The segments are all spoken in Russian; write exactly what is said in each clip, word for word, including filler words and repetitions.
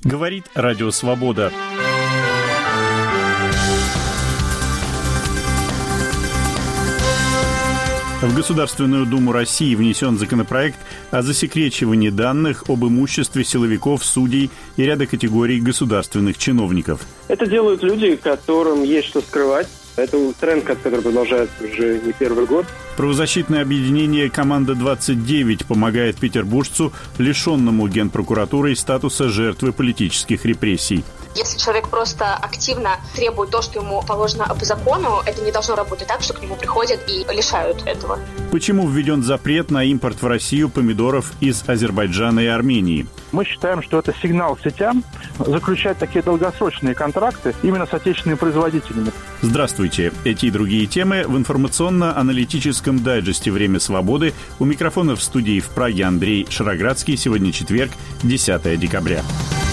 Говорит Радио Свобода. В Государственную Думу России внесен законопроект о засекречивании данных об имуществе силовиков, судей и ряда категорий государственных чиновников. Это делают люди, которым есть что скрывать. Это тренд, который продолжается уже не первый год. Правозащитное объединение «Команда двадцать девять» помогает петербуржцу, лишенному Генпрокуратурой статуса жертвы политических репрессий. Если человек просто активно требует то, что ему положено по закону, это не должно работать так, что к нему приходят и лишают этого. Почему введен запрет на импорт в Россию помидоров из Азербайджана и Армении? Мы считаем, что это сигнал сетям заключать такие долгосрочные контракты именно с отечественными производителями. Здравствуйте. Эти и другие темы в информационно-аналитическом дайджесте «Время свободы». У микрофона в студии в Праге Андрей Шароградский. Сегодня четверг, десятое декабря.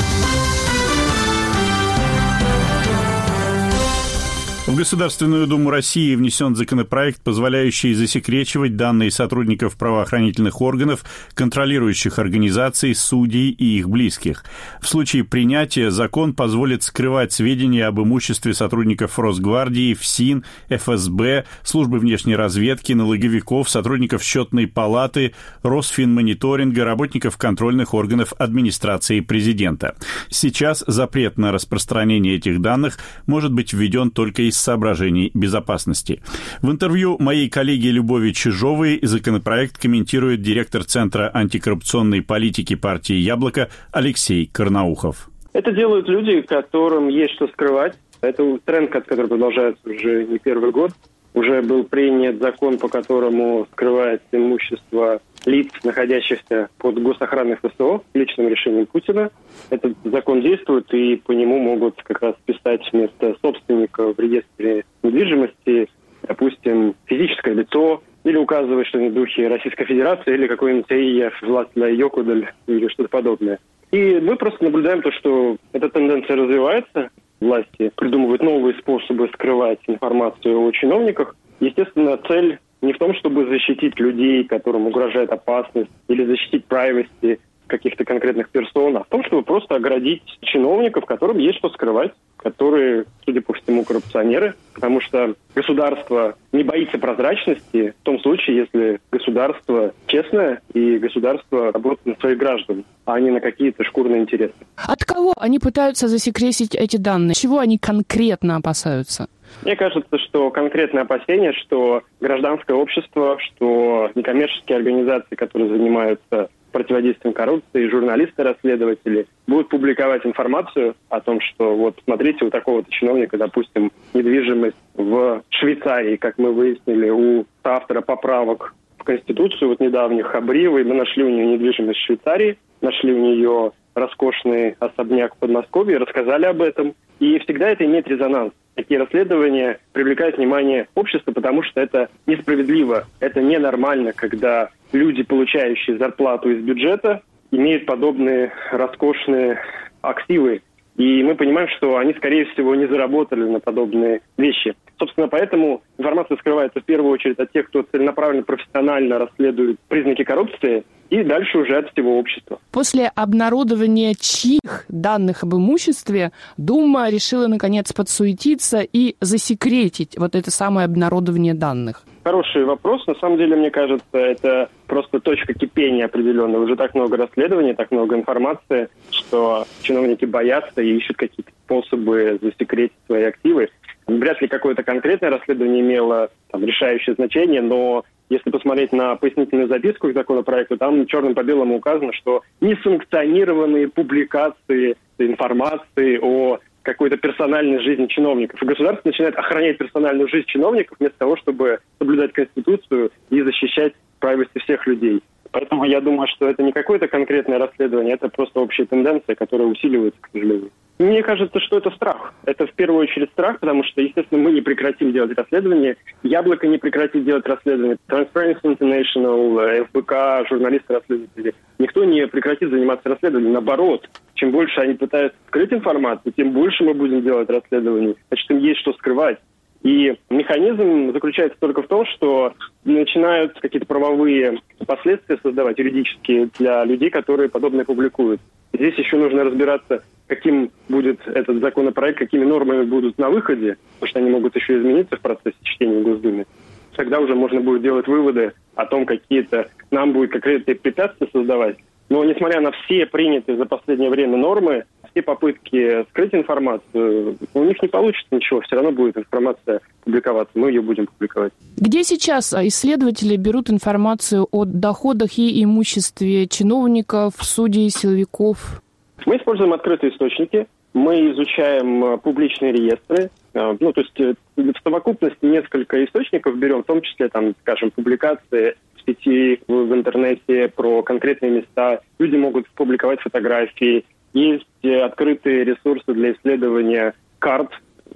В Государственную Думу России внесен законопроект, позволяющий засекречивать данные сотрудников правоохранительных органов, контролирующих организаций, судей и их близких. В случае принятия закон позволит скрывать сведения об имуществе сотрудников Росгвардии, ФСИН, эф эс бэ, Службы внешней разведки, налоговиков, сотрудников Счетной палаты, Росфинмониторинга, работников контрольных органов администрации президента. Сейчас запрет на распространение этих данных может быть введен только из соображений безопасности. В интервью моей коллеги Любови Чижовой законопроект комментирует директор Центра антикоррупционной политики партии «Яблоко» Алексей Карнаухов. Это делают люди, которым есть что скрывать. Это тренд, который продолжается уже не первый год. Уже был принят закон, по которому скрывается имущество лиц, находящихся под госохраной эф эс о, личным решением Путина. Этот закон действует, и по нему могут как раз писать вместо собственника в реестре недвижимости, допустим, физическое лицо, или указывать, что они духи Российской Федерации, или какой-нибудь АИЕФ, Властная Йокудаль, или что-то подобное. И мы просто наблюдаем то, что эта тенденция развивается. Власти придумывают новые способы скрывать информацию о чиновниках. Естественно, цель не в том, чтобы защитить людей, которым угрожает опасность, или защитить privacy каких-то конкретных персон, а в том, чтобы просто оградить чиновников, которым есть что скрывать, которые, судя по всему, коррупционеры, потому что государство не боится прозрачности в том случае, если государство честное и государство работает на своих граждан, а не на какие-то шкурные интересы. От кого они пытаются засекретить эти данные? Чего они конкретно опасаются? Мне кажется, что конкретное опасение, что гражданское общество, что некоммерческие организации, которые занимаются противодействием коррупции, журналисты-расследователи будут публиковать информацию о том, что вот смотрите, у такого-то чиновника, допустим, недвижимость в Швейцарии, как мы выяснили, у автора поправок в Конституцию, вот недавних Хабриевой, мы нашли у нее недвижимость в Швейцарии, нашли у нее роскошный особняк в Подмосковье, рассказали об этом. И всегда это имеет резонанс. Такие расследования привлекают внимание общества, потому что это несправедливо, это ненормально, когда люди, получающие зарплату из бюджета, имеют подобные роскошные активы. И мы понимаем, что они, скорее всего, не заработали на подобные вещи. Собственно, поэтому информация скрывается в первую очередь от тех, кто целенаправленно, профессионально расследует признаки коррупции, и дальше уже от всего общества. После обнародования чьих данных об имуществе Дума решила, наконец, подсуетиться и засекретить вот это самое обнародование данных? Хороший вопрос. На самом деле, мне кажется, это просто точка кипения определенная. Уже так много расследований, так много информации, что чиновники боятся и ищут какие-то способы засекретить свои активы. Вряд ли какое-то конкретное расследование имело там решающее значение, но если посмотреть на пояснительную записку к законопроекту, там черным по белому указано, что несанкционированные публикации информации о какой-то персональной жизни чиновников. И государство начинает охранять персональную жизнь чиновников вместо того, чтобы соблюдать Конституцию и защищать privacy всех людей. Поэтому я думаю, что это не какое-то конкретное расследование, это просто общая тенденция, которая усиливается, к сожалению. Мне кажется, что это страх. Это в первую очередь страх, потому что, естественно, мы не прекратим делать расследование. Яблоко не прекратит делать расследование. Transparency International, эф бэ ка, журналисты-расследователи. Никто не прекратит заниматься расследованием. Наоборот, чем больше они пытаются скрыть информацию, тем больше мы будем делать расследований. Значит, им есть что скрывать. И механизм заключается только в том, что начинают какие-то правовые последствия создавать, юридические, для людей, которые подобное публикуют. Здесь еще нужно разбираться каким будет этот законопроект, какими нормами будут на выходе, потому что они могут еще измениться в процессе чтения в Госдуме, тогда уже можно будет делать выводы о том, какие-то нам будет какие-то препятствия создавать. Но несмотря на все принятые за последнее время нормы, все попытки скрыть информацию, у них не получится ничего, все равно будет информация публиковаться, мы ее будем публиковать. Где сейчас исследователи берут информацию о доходах и имуществе чиновников, судей, силовиков? Мы используем открытые источники, мы изучаем публичные реестры, ну, то есть в совокупности несколько источников берем, в том числе, там, скажем, публикации в сети, в интернете про конкретные места. Люди могут публиковать фотографии. Есть открытые ресурсы для исследования карт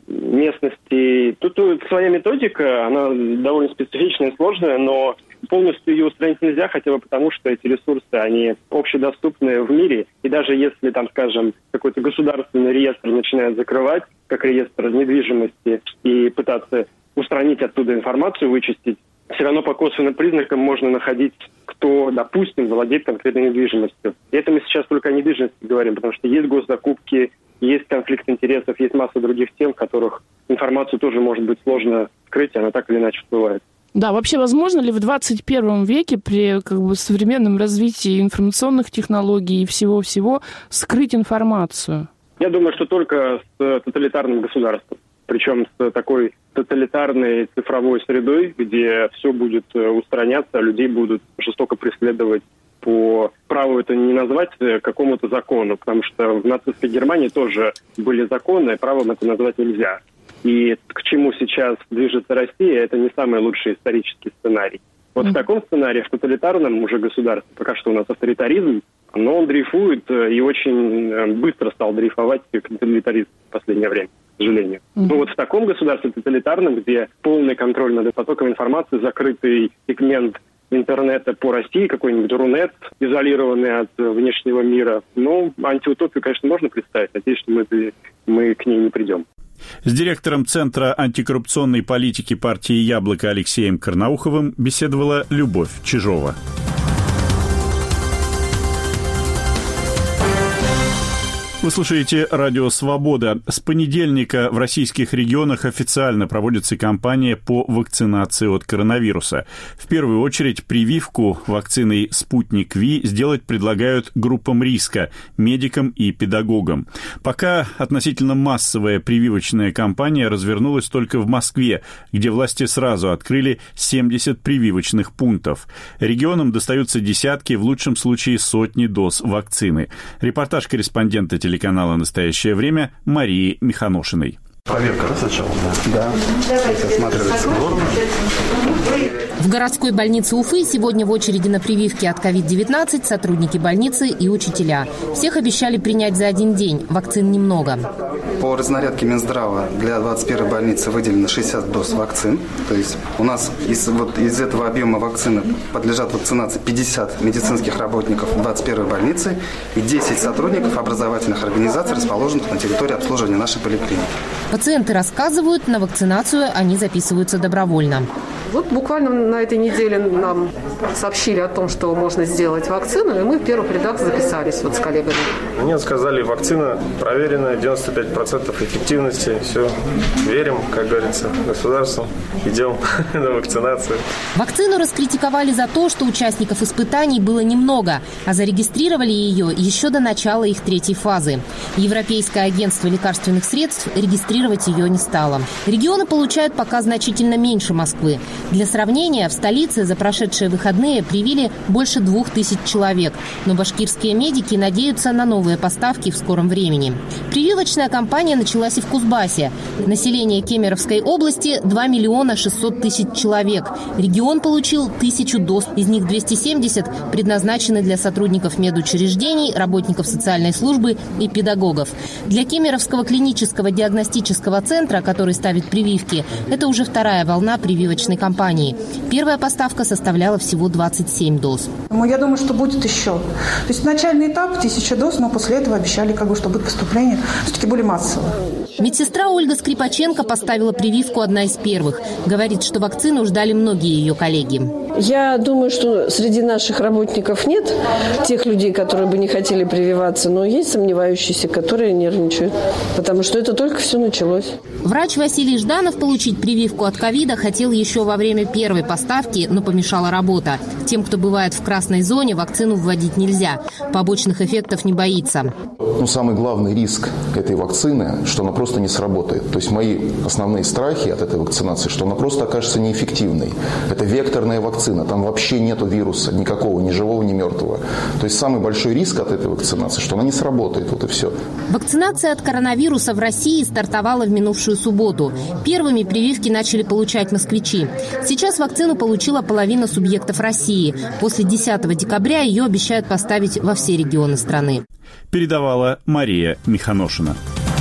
местности. Тут, тут своя методика, она довольно специфичная и сложная, но полностью ее устранить нельзя, хотя бы потому, что эти ресурсы, они общедоступны в мире. И даже если, там, скажем, какой-то государственный реестр начинает закрывать, как реестр недвижимости, и пытаться устранить оттуда информацию, вычистить, все равно по косвенным признакам можно находить, кто, допустим, владеет конкретной недвижимостью. И это мы сейчас только о недвижимости говорим, потому что есть госзакупки, есть конфликт интересов, есть масса других тем, в которых информацию тоже может быть сложно скрыть, и она так или иначе всплывает. Да, вообще возможно ли в двадцать первом веке при как бы современном развитии информационных технологий и всего-всего скрыть информацию? Я думаю, что только с тоталитарным государством. Причем с такой тоталитарной цифровой средой, где все будет устраняться, людей будут жестоко преследовать по праву это не назвать какому-то закону, потому что в нацистской Германии тоже были законы, правом это назвать нельзя. И к чему сейчас движется Россия, это не самый лучший исторический сценарий. Вот mm-hmm. в таком сценарии, в тоталитарном уже государстве, пока что у нас авторитаризм, но он дрейфует и очень быстро стал дрейфовать к тоталитаризму в последнее время, к сожалению. Mm-hmm. Но вот в таком государстве тоталитарном, где полный контроль над потоком информации, закрытый сегмент интернета по России, какой-нибудь Рунет, изолированный от внешнего мира, ну, антиутопию, конечно, можно представить. Надеюсь, что мы, мы к ней не придем. С директором Центра антикоррупционной политики партии «Яблоко» Алексеем Карнауховым беседовала Любовь Чижова. Вы слушаете «Радио Свобода». С понедельника в российских регионах официально проводится кампания по вакцинации от коронавируса. В первую очередь прививку вакциной «Спутник Ви» сделать предлагают группам риска, медикам и педагогам. Пока относительно массовая прививочная кампания развернулась только в Москве, где власти сразу открыли семьдесят прививочных пунктов. Регионам достаются десятки, в лучшем случае сотни доз вакцины. Репортаж корреспондента телеканала телеканала «Настоящее время» Марии Миханошиной. Проверка, да, сначала? Да. Осматривается норма. В городской больнице Уфы сегодня в очереди на прививки от ковид девятнадцать сотрудники больницы и учителя. Всех обещали принять за один день. Вакцин немного. По разнарядке Минздрава для двадцать первой больницы выделено шестьдесят доз вакцин. То есть у нас из, вот, из этого объема вакцины подлежат вакцинации пятьдесят медицинских работников двадцать первой больницы и десять сотрудников образовательных организаций, расположенных на территории обслуживания нашей поликлиники. Пациенты рассказывают, на вакцинацию они записываются добровольно. Вот буквально на этой неделе нам сообщили о том, что можно сделать вакцину, и мы в первых рядах записались вот с коллегами. Мне сказали, вакцина проверенная, девяносто пять процентов эффективности. Все, верим, как говорится, государству. Идем на вакцинацию. Вакцину раскритиковали за то, что участников испытаний было немного, а зарегистрировали ее еще до начала их третьей фазы. Европейское агентство лекарственных средств регистрировать ее не стало. Регионы получают пока значительно меньше Москвы. Для сравнения, в столице за прошедшие выходные привили больше двух тысяч человек, но башкирские медики надеются на новые поставки в скором времени. Прививочная кампания началась и в Кузбассе. Население Кемеровской области два миллиона шестьсот тысяч человек. Регион получил тысячу доз, из них двести семьдесят предназначены для сотрудников медучреждений, работников социальной службы и педагогов. Для Кемеровского клинического диагностического центра, который ставит прививки, это уже вторая волна прививочной кампании. Первая поставка составляла всего двадцать семь доз. Я думаю, что будет еще. То есть начальный этап тысяча доз, но после этого обещали, как бы, что будет поступление все-таки более массовое. Медсестра Ольга Скрипаченко поставила прививку одна из первых. Говорит, что вакцину ждали многие ее коллеги. Я думаю, что среди наших работников нет тех людей, которые бы не хотели прививаться, но есть сомневающиеся, которые нервничают, потому что это только все началось. Врач Василий Жданов получить прививку от ковида хотел еще во время первой поставки, но помешала работа. Тем, кто бывает в красной зоне, вакцину вводить нельзя. Побочных эффектов не боится. Ну, самый главный риск этой вакцины, что она просто не сработает. То есть мои основные страхи от этой вакцинации, что она просто окажется неэффективной. Это векторная вакцина, там вообще нету вируса никакого, ни живого, ни мертвого. То есть самый большой риск от этой вакцинации, что она не сработает, вот и все. Вакцинация от коронавируса в России стартовала в минувшую субботу. Первыми прививки начали получать москвичи. Сейчас вакцину получила половина субъектов России. После десятого декабря ее обещают поставить во все регионы страны. Передавала Мария Миханошина.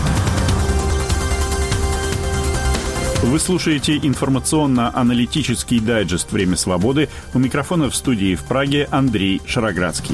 Вы слушаете информационно-аналитический дайджест «Время свободы». У микрофона в студии в Праге Андрей Шароградский.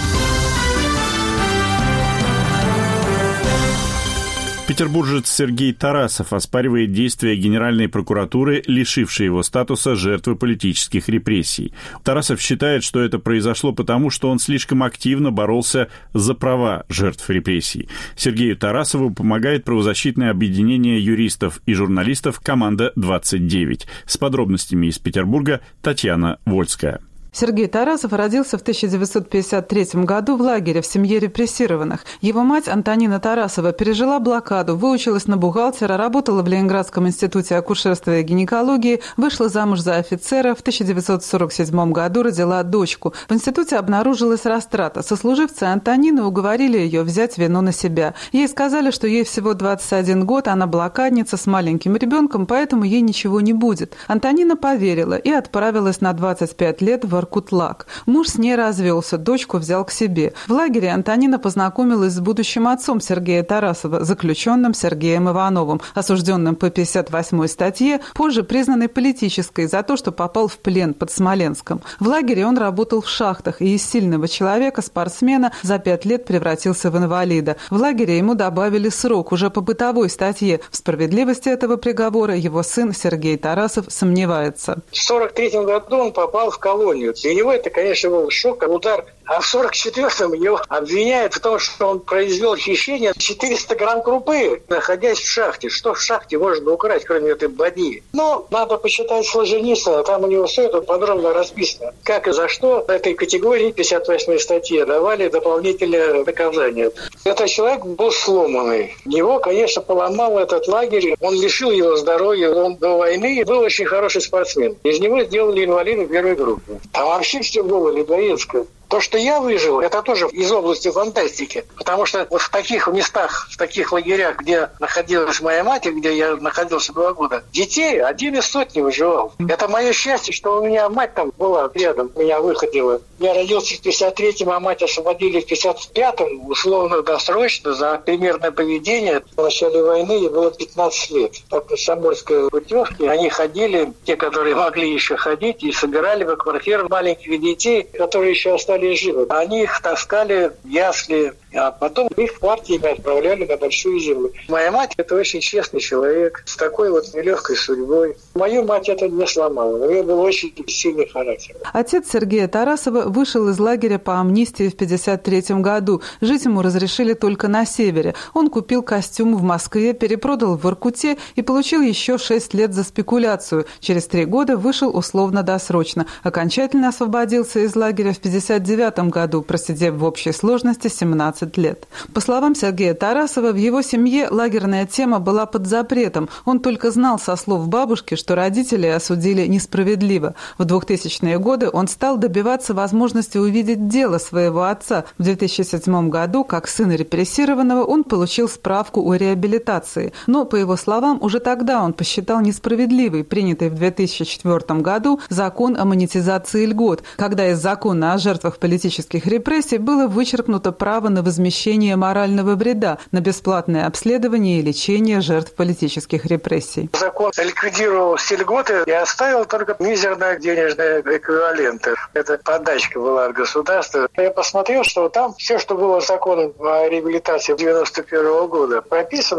Петербуржец Сергей Тарасов оспаривает действия Генеральной прокуратуры, лишившей его статуса жертвы политических репрессий. Тарасов считает, что это произошло потому, что он слишком активно боролся за права жертв репрессий. Сергею Тарасову помогает правозащитное объединение юристов и журналистов «Команда двадцать девять». С подробностями из Петербурга Татьяна Вольская. Сергей Тарасов родился в тысяча девятьсот пятьдесят третьем году в лагере в семье репрессированных. Его мать Антонина Тарасова пережила блокаду, выучилась на бухгалтера, работала в Ленинградском институте акушерства и гинекологии, вышла замуж за офицера, в тысяча девятьсот сорок седьмом году родила дочку. В институте обнаружилась растрата. Сослуживцы Антонины уговорили ее взять вину на себя. Ей сказали, что ей всего двадцать один год, она блокадница с маленьким ребенком, поэтому ей ничего не будет. Антонина поверила и отправилась на двадцать пять лет в Иркут-Лаг. Муж с ней развелся, дочку взял к себе. В лагере Антонина познакомилась с будущим отцом Сергея Тарасова, заключенным Сергеем Ивановым, осужденным по пятьдесят восьмой статье, позже признанной политической за то, что попал в плен под Смоленском. В лагере он работал в шахтах и из сильного человека, спортсмена, за пять лет превратился в инвалида. В лагере ему добавили срок уже по бытовой статье. В справедливости этого приговора его сын Сергей Тарасов сомневается. В сорок третьем году он попал в колонию. Для него это, конечно, был шок, удар. А в сорок четвёртом его обвиняют в том, что он произвел хищение четыреста грамм крупы, находясь в шахте. Что в шахте можно украсть, кроме этой бадьи? Но надо почитать Солженицына, там у него все это подробно расписано. Как и за что этой категории пятьдесят восьмой статье давали дополнительные наказания. Этот человек был сломанный. Его, конечно, поломал этот лагерь. Он лишил его здоровья. Он до войны был очень хороший спортсмен. Из него сделали инвалида первой группы. А вообще все было людоедское. То, что я выжил, это тоже из области фантастики. Потому что вот в таких местах, в таких лагерях, где находилась моя мать, и где я находился два года, детей один из сотни выживал. Это мое счастье, что у меня мать там была рядом, меня выходила. Я родился в пятьдесят третьем, а мать освободили в пятьдесят пятом, условно досрочно, за примерное поведение. В начале войны ей было пятнадцать лет. По комсомольской путевке они ходили, те, которые могли еще ходить, и собирали в квартиру маленьких детей, которые еще остались живы. Они их таскали в ясли, а потом их партиями отправляли на большую землю. Моя мать – это очень честный человек, с такой вот нелегкой судьбой. Мою мать это не сломало, у нее был очень сильный характер. Отец Сергея Тарасова вышел из лагеря по амнистии в пятьдесят третьем году. Жить ему разрешили только на севере. Он купил костюм в Москве, перепродал в Воркуте и получил еще шесть лет за спекуляцию. Через три года вышел условно-досрочно. Окончательно освободился из лагеря в пятьдесят девятом году, просидев в общей сложности семнадцать лет. По словам Сергея Тарасова, в его семье лагерная тема была под запретом. Он только знал со слов бабушки, что родители осудили несправедливо. В двухтысячные годы он стал добиваться возможности увидеть дело своего отца. В две тысячи седьмом году, как сын репрессированного, он получил справку о реабилитации. Но, по его словам, уже тогда он посчитал несправедливой принятый в две тысячи четвёртом году закон о монетизации льгот, когда из закона о жертвах политических репрессий было вычеркнуто право на возмещение морального вреда, на бесплатное обследование и лечение жертв политических репрессий. Закон ликвидировал все льготы и оставил только мизерные денежные эквиваленты. Это подачка была от государства. Я посмотрел, что там все, что было законом о реабилитации девяносто первого года, прописано.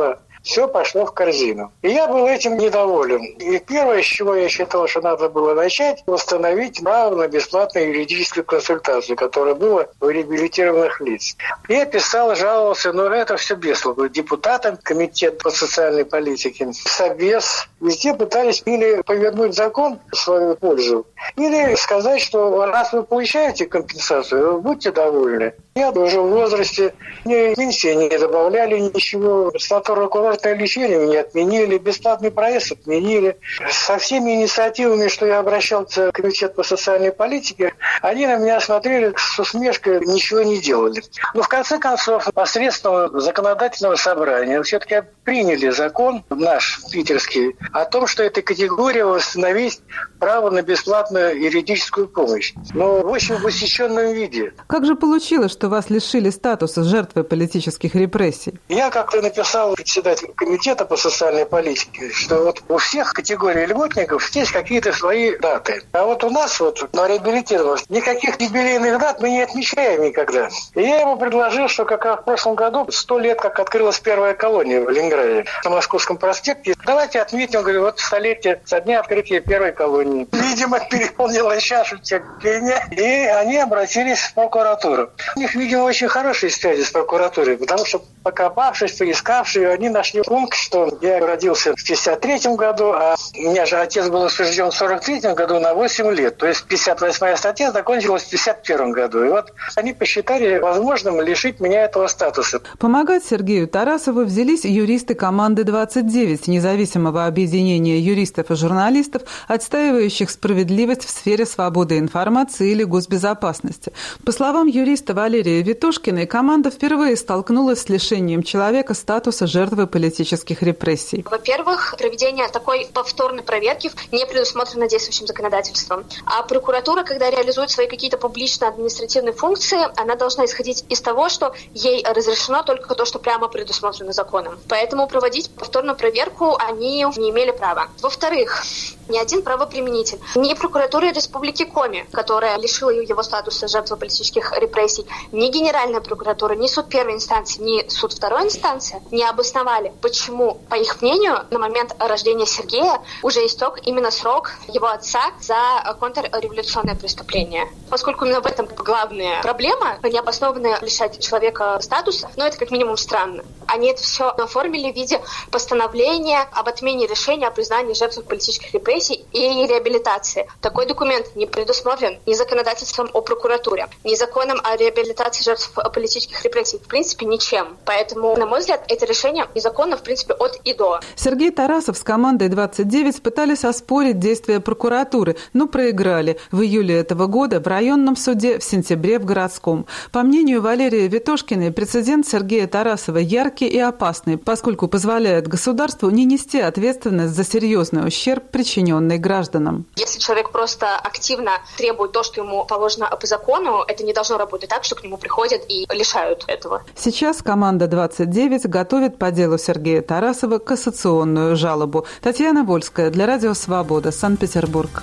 все пошло в корзину. И я был этим недоволен. И первое, с чего я считал, что надо было начать, восстановить право на бесплатную юридическую консультацию, которая была у реабилитированных лиц. Я писал, жаловался, но это все бессловно. Депутатам, комитет по социальной политике, Собес, везде пытались или повернуть закон в свою пользу, или сказать, что раз вы получаете компенсацию, будьте довольны. Я уже в возрасте, мне пенсии не добавляли ничего, санаторно-курортное лечение не отменили, бесплатный проезд отменили. Со всеми инициативами, что я обращался в комитет по социальной политике, они на меня смотрели с усмешкой, ничего не делали. Но в конце концов, посредством законодательного собрания все-таки приняли закон, наш питерский, о том, что эта категория восстановить право на бесплатную юридическую помощь. Но в очень высеченном виде. Как же получилось, что вас лишили статуса жертвы политических репрессий? Я как-то написал председателю комитета по социальной политике, что вот у всех категорий льготников есть какие-то свои даты. А вот у нас вот на реабилитированных никаких юбилейных дат мы не отмечаем никогда. И я ему предложил, что как в прошлом году сто лет, как открылась первая колония в Ленинграде на Московском проспекте. Давайте отметим, говорю, вот столетие со дня открытия первой колонии. Видимо, переполнила чашу терпения, и они обратились в прокуратуру. У них, видимо, очень хорошие связи с прокуратурой, потому что, покопавшись, поискавшись, они нашли пункт, что я родился в пятьдесят третьем году, а у меня же отец был осужден в сорок третьем году на восемь лет. То есть пятьдесят восьмая статья закончилась в пятьдесят первом году. И вот они посчитали возможным лишить меня этого статуса. Помогать Сергею Тарасову взялись юристы команды двадцать девять, независимого объединения юристов и журналистов, отстаивающих справедливость в сфере свободы информации или госбезопасности. По словам юриста Валерия Ветошкиной, команда впервые столкнулась с лишением человека статуса жертвы политических репрессий. Во-первых, проведение такой повторной проверки не предусмотрено действующим законодательством. А прокуратура, когда реализует свои какие-то публично-административные функции, она должна исходить из того, что ей разрешено только то, что прямо предусмотрено законом. Поэтому проводить повторную проверку они не имели права. Во-вторых, ни один правоприменитель, ни прокуратура Республики Коми, которая лишила его статуса жертвы политических репрессий, ни Генеральная прокуратура, ни суд первой инстанции, ни суд второй инстанции не обосновали, почему, по их мнению, на момент рождения Сергея уже истек именно срок его отца за контрреволюционное преступление. Поскольку именно в этом главная проблема, необоснованно лишать человека статуса, но это как минимум странно. Они это все оформили в виде постановления об отмене решения о признании жертв политических репрессий и реабилитации. Такой документ не предусмотрен ни законодательством о прокуратуре, ни законом о реабилитации жертв политических репрессий, в принципе, ничем. Поэтому, на мой взгляд, это решение незаконно, в принципе, от и до. Сергей Тарасов с командой двадцать девять пытались оспорить действия прокуратуры, но проиграли в июле этого года в районном суде, в сентябре в городском. По мнению Валерии Ветошкиной, прецедент Сергея Тарасова яркий и опасный, поскольку позволяет государству не нести ответственность за серьезный ущерб, причиненный гражданам. Если человек просто активно требует то, что ему положено по закону, это не должно работать так, что к нему приходят и лишают этого. Сейчас команда двадцать девять готовит по делу Сергея Тарасова кассационную жалобу. Татьяна Вольская для Радио Свобода, Санкт-Петербург.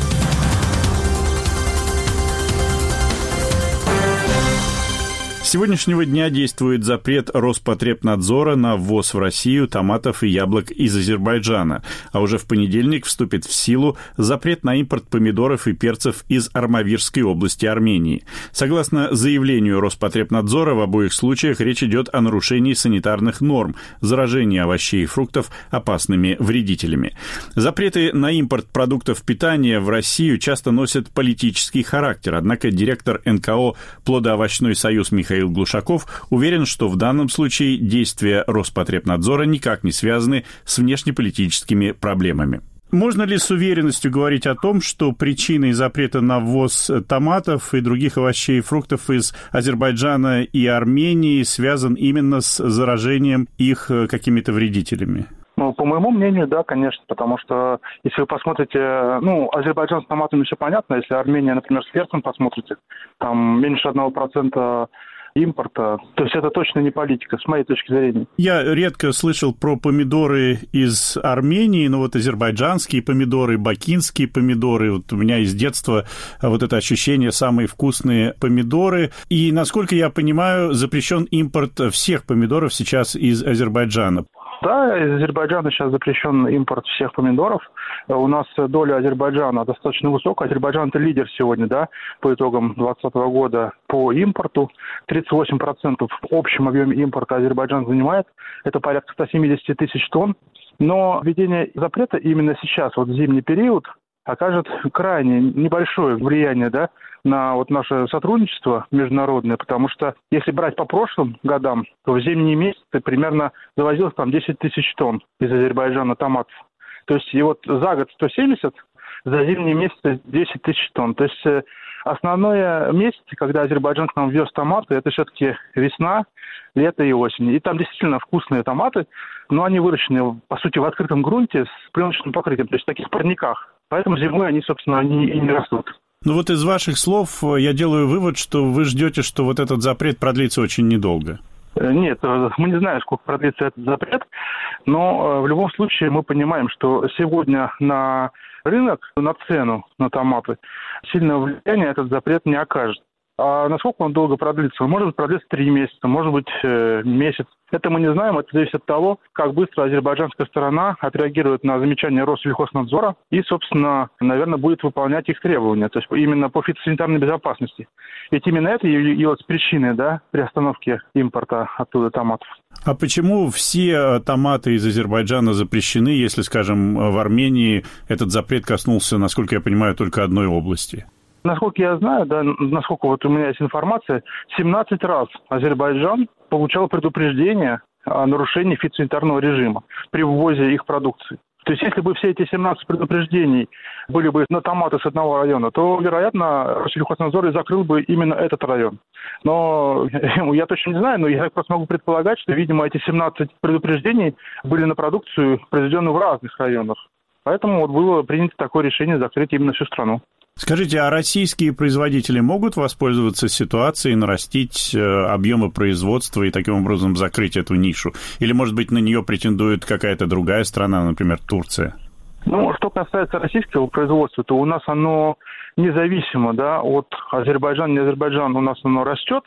С сегодняшнего дня действует запрет Роспотребнадзора на ввоз в Россию томатов и яблок из Азербайджана, а уже в понедельник вступит в силу запрет на импорт помидоров и перцев из Армавирской области Армении. Согласно заявлению Роспотребнадзора, в обоих случаях речь идет о нарушении санитарных норм, заражении овощей и фруктов опасными вредителями. Запреты на импорт продуктов питания в Россию часто носят политический характер, однако директор эн ка о «Плодоовощной союз» Михаил Глушаков уверен, что в данном случае действия Роспотребнадзора никак не связаны с внешнеполитическими проблемами. Можно ли с уверенностью говорить о том, что причиной запрета на ввоз томатов и других овощей и фруктов из Азербайджана и Армении связан именно с заражением их какими-то вредителями? Ну, по моему мнению, да, конечно, потому что если вы посмотрите, ну, Азербайджан с томатами все понятно, если Армения, например, с перцем посмотрите, там меньше одного процента импорта, то есть это точно не политика, с моей точки зрения. Я редко слышал про помидоры из Армении, но вот азербайджанские помидоры, бакинские помидоры, вот у меня из детства вот это ощущение самые вкусные помидоры. И, насколько я понимаю, запрещен импорт всех помидоров сейчас из Азербайджана. Да, из Азербайджана сейчас запрещен импорт всех помидоров. У нас доля Азербайджана достаточно высокая. Азербайджан – это лидер сегодня, да, по итогам двадцатого года по импорту. тридцать восемь процентов в общем объеме импорта Азербайджан занимает. Это порядка сто семьдесят тысяч тонн. Но введение запрета именно сейчас, вот в зимний период, окажет крайне небольшое влияние, да, на вот наше сотрудничество международное, потому что если брать по прошлым годам, то в зимние месяцы примерно завозилось там десять тысяч тонн из Азербайджана томатов. То есть и вот за год сто семьдесят, за зимние месяцы десять тысяч тонн. То есть основное месяц, когда Азербайджан к нам вез томаты, это все-таки весна, лето и осень. И там действительно вкусные томаты, но они выращены, по сути, в открытом грунте с пленочным покрытием, то есть в таких парниках. Поэтому зимой они, собственно, они и не растут. Ну вот из ваших слов я делаю вывод, что вы ждете, что вот этот запрет продлится очень недолго. Нет, мы не знаем, сколько продлится этот запрет, но в любом случае мы понимаем, что сегодня на рынок, на цену на томаты сильного влияния этот запрет не окажет. А насколько он долго продлится? Может быть, продлится три месяца, может быть, месяц. Это мы не знаем, это зависит от того, как быстро азербайджанская сторона отреагирует на замечания Россельхознадзора и, собственно, наверное, будет выполнять их требования, то есть именно по фитосанитарной безопасности. Ведь именно это является причиной, да, приостановки импорта оттуда томатов. А почему все томаты из Азербайджана запрещены, если, скажем, в Армении этот запрет коснулся, насколько я понимаю, только одной области? Насколько я знаю, да, насколько вот у меня есть информация, семнадцать раз Азербайджан получал предупреждение о нарушении фитосанитарного режима при ввозе их продукции. То есть, если бы все эти семнадцать предупреждений были бы на томаты с одного района, то, вероятно, Россельхознадзор и закрыл бы именно этот район. Но я точно не знаю, но я просто могу предполагать, что, видимо, эти семнадцать предупреждений были на продукцию, произведенную в разных районах. Поэтому вот было принято такое решение закрыть именно всю страну. Скажите, а российские производители могут воспользоваться ситуацией, нарастить объемы производства и таким образом закрыть эту нишу? Или, может быть, на нее претендует какая-то другая страна, например, Турция? Ну, что касается российского производства, то у нас оно независимо, да, от Азербайджана, не Азербайджан, у нас оно растет.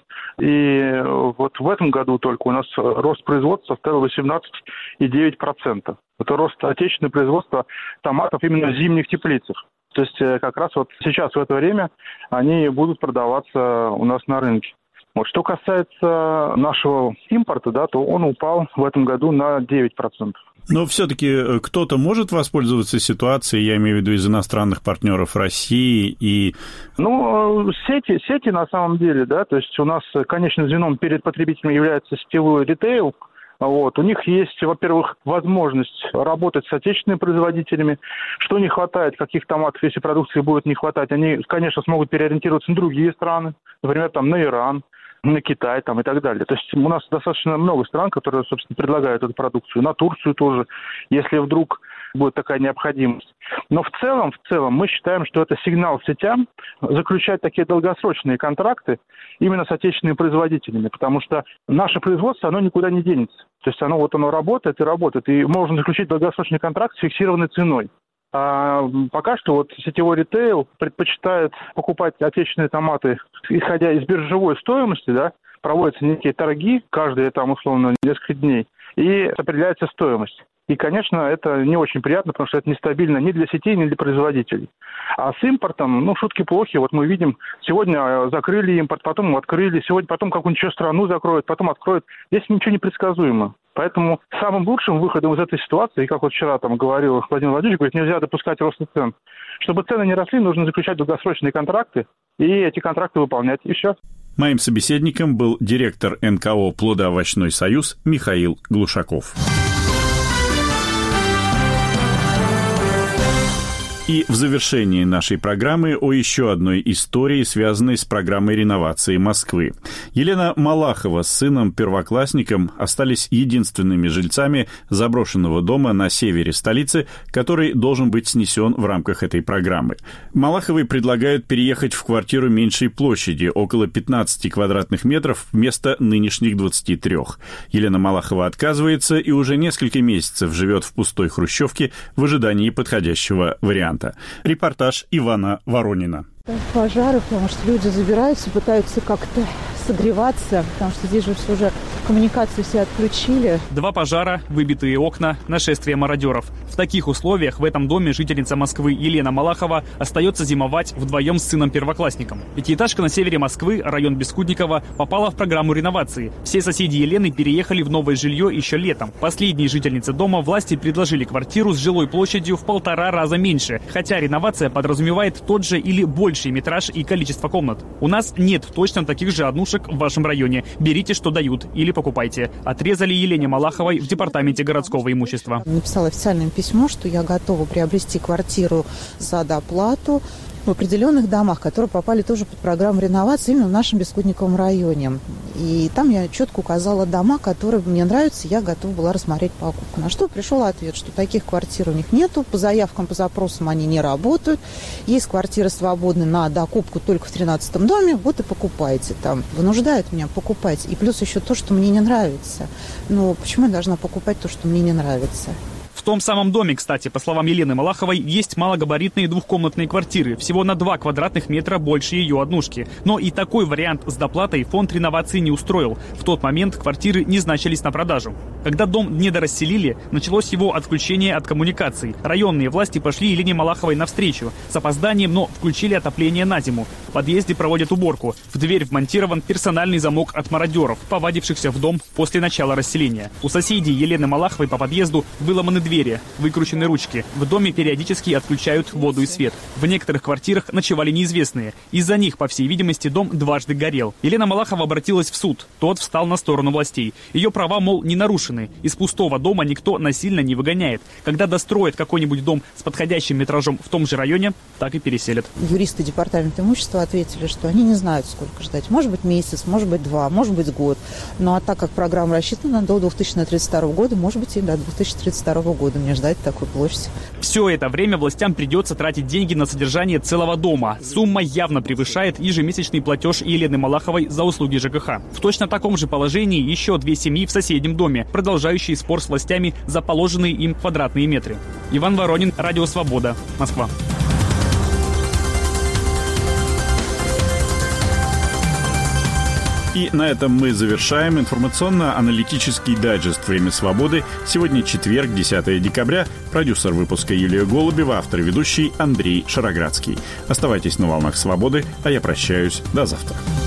И вот в этом году только у нас рост производства составил восемнадцать целых девять десятых процента. Это рост отечественного производства томатов именно в зимних теплицах. То есть как раз вот сейчас в это время они будут продаваться у нас на рынке. Вот. Что касается нашего импорта, да, то он упал в этом году на девять процентов. Но все-таки кто-то может воспользоваться ситуацией, я имею в виду из иностранных партнеров России и... Ну, сети, сети на самом деле, да, то есть у нас конечным звеном перед потребителем является сетевой ритейл. Вот. У них есть, во-первых, возможность работать с отечественными производителями. Что не хватает, каких томатов, если продукции будет не хватать, они, конечно, смогут переориентироваться на другие страны, например, там, на Иран, на Китай там, и так далее. То есть у нас достаточно много стран, которые, собственно, предлагают эту продукцию. На Турцию тоже, если вдруг будет такая необходимость. Но в целом, в целом мы считаем, что это сигнал сетям заключать такие долгосрочные контракты именно с отечественными производителями, потому что наше производство, оно никуда не денется. То есть оно вот оно работает и работает, и можно заключить долгосрочный контракт с фиксированной ценой. А пока что вот сетевой ритейл предпочитает покупать отечественные томаты, исходя из биржевой стоимости, да, проводятся некие торги, каждые там условно несколько дней, и определяется стоимость. И, конечно, это не очень приятно, потому что это нестабильно ни для сетей, ни для производителей. А с импортом, ну, шутки плохи. Вот мы видим, сегодня закрыли импорт, потом открыли, сегодня потом какую-нибудь еще страну закроют, потом откроют. Здесь ничего не предсказуемо. Поэтому самым лучшим выходом из этой ситуации, как вот вчера там говорил Владимир Владимирович, говорит, нельзя допускать роста цен. Чтобы цены не росли, нужно заключать долгосрочные контракты и эти контракты выполнять. И все. Моим собеседником был директор эн ка о «Плодоовощной союз» Михаил Глушаков. И в завершении нашей программы о еще одной истории, связанной с программой реновации Москвы. Елена Малахова с сыном-первоклассником остались единственными жильцами заброшенного дома на севере столицы, который должен быть снесен в рамках этой программы. Малаховой предлагают переехать в квартиру меньшей площади, около пятнадцати квадратных метров, вместо нынешних двадцати трёх. Елена Малахова отказывается и уже несколько месяцев живет в пустой хрущевке в ожидании подходящего варианта. Репортаж Ивана Воронина. Пожары, потому что люди забираются, пытаются как-то согреваться, потому что здесь же все уже коммуникацию все отключили. Два пожара, выбитые окна, нашествие мародеров. В таких условиях в этом доме жительница Москвы Елена Малахова остается зимовать вдвоем с сыном-первоклассником. Пятиэтажка на севере Москвы, район Бескудниково, попала в программу реновации. Все соседи Елены переехали в новое жилье еще летом. Последней жительнице дома власти предложили квартиру с жилой площадью в полтора раза меньше, хотя реновация подразумевает тот же или больший метраж и количество комнат. У нас нет точно таких же однушек в вашем районе. Берите, что дают, или покупайте. Отрезали Елене Малаховой в департаменте городского имущества. Написала официальное письмо, что я готова приобрести квартиру за доплату в определенных домах, которые попали тоже под программу реновации именно в нашем Бескудниковом районе. И там я четко указала дома, которые мне нравятся, я готова была рассмотреть покупку. На что пришел ответ, что таких квартир у них нету, по заявкам, по запросам они не работают. Есть квартиры свободны на докупку только в тринадцатом доме, вот и покупайте там. Вынуждают меня покупать. И плюс еще то, что мне не нравится. Ну, почему я должна покупать то, что мне не нравится? В том самом доме, кстати, по словам Елены Малаховой, есть малогабаритные двухкомнатные квартиры, всего на два квадратных метра больше ее однушки. Но и такой вариант с доплатой фонд реновации не устроил. В тот момент квартиры не значились на продажу. Когда дом недорасселили, началось его отключение от коммуникаций. Районные власти пошли Елене Малаховой навстречу. С опозданием, но включили отопление на зиму. В подъезде проводят уборку. В дверь вмонтирован персональный замок от мародеров, повадившихся в дом после начала расселения. У соседей Елены Малаховой по подъезду выломаны двери, выкручены ручки. В доме периодически отключают воду и свет. В некоторых квартирах ночевали неизвестные. Из-за них, по всей видимости, дом дважды горел. Елена Малахова обратилась в суд. Тот встал на сторону властей. Ее права, мол, не нарушены. Из пустого дома никто насильно не выгоняет. Когда достроят какой-нибудь дом с подходящим метражом в том же районе, так и переселят. Юристы департамента имущества ответили, что они не знают, сколько ждать. Может быть, месяц, может быть, два, может быть, год. Ну, а так как программа рассчитана до две тысячи тридцать второго года, может быть, и до две тысячи тридцать второго года мне ждать такой площади. Все это время властям придется тратить деньги на содержание целого дома. Сумма явно превышает ежемесячный платеж Елены Малаховой за услуги ЖКХ. В точно таком же положении еще две семьи в соседнем доме, продолжающие спор с властями за положенные им квадратные метры. Иван Воронин, Радио Свобода, Москва. И на этом мы завершаем информационно-аналитический дайджест «Время свободы». Сегодня четверг, десятое декабря. Продюсер выпуска Юлия Голубева, автор и ведущий Андрей Шароградский. Оставайтесь на волнах свободы, а я прощаюсь. До завтра.